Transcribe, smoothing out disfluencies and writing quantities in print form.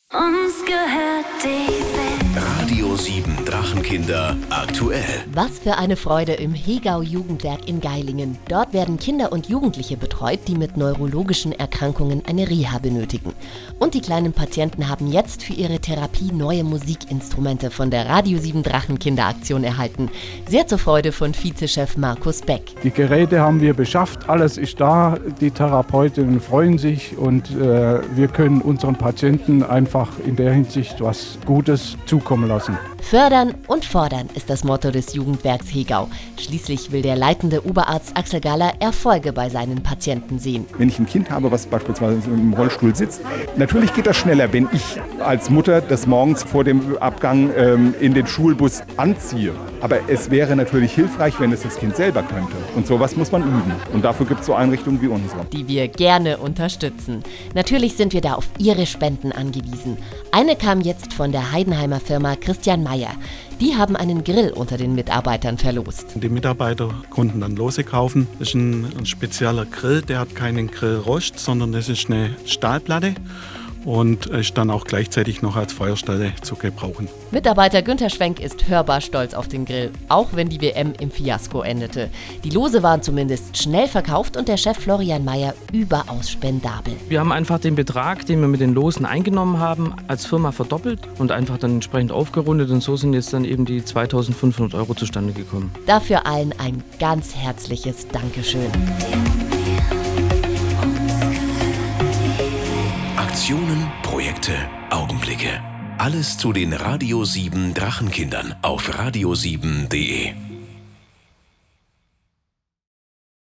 Uns gehört die Welt. Radio 7 Drachenkinder aktuell. Was für eine Freude im Hegau-Jugendwerk in Geilingen. Dort werden Kinder und Jugendliche betreut, die mit neurologischen Erkrankungen eine Reha benötigen. Und die kleinen Patienten haben jetzt für ihre Therapie neue Musikinstrumente von der Radio 7 Drachenkinder-Aktion erhalten. Sehr zur Freude von Vizechef Markus Beck. Die Geräte haben wir beschafft, alles ist da. Die Therapeutinnen freuen sich und wir können unseren Patienten einfach in der Hinsicht was Gutes zukommen lassen. Fördern und fordern ist das Motto des Jugendwerks Hegau. Schließlich will der leitende Oberarzt Axel Galler Erfolge bei seinen Patienten sehen. Wenn ich ein Kind habe, was beispielsweise im Rollstuhl sitzt, natürlich geht das schneller, wenn ich als Mutter das morgens vor dem Abgang in den Schulbus anziehe. Aber es wäre natürlich hilfreich, wenn es das Kind selber könnte. Und sowas muss man üben. Und dafür gibt es so Einrichtungen wie unsere, die wir gerne unterstützen. Natürlich sind wir da auf Ihre Spenden angewiesen. Eine kam jetzt von der Heidenheimer Firma Christian Meyer. Die haben einen Grill unter den Mitarbeitern verlost. Die Mitarbeiter konnten dann Lose kaufen. Das ist ein spezieller Grill, der hat keinen Grillrost, sondern das ist eine Stahlplatte und ist dann auch gleichzeitig noch als Feuerstelle zu gebrauchen. Mitarbeiter Günther Schwenk ist hörbar stolz auf den Grill, auch wenn die WM im Fiasko endete. Die Lose waren zumindest schnell verkauft und der Chef Florian Meyer überaus spendabel. Wir haben einfach den Betrag, den wir mit den Losen eingenommen haben, als Firma verdoppelt und einfach dann entsprechend aufgerundet und so sind jetzt dann eben die 2.500 € zustande gekommen. Dafür allen ein ganz herzliches Dankeschön. Aktionen, Projekte, Augenblicke. Alles zu den Radio 7 Drachenkindern auf radio7.de.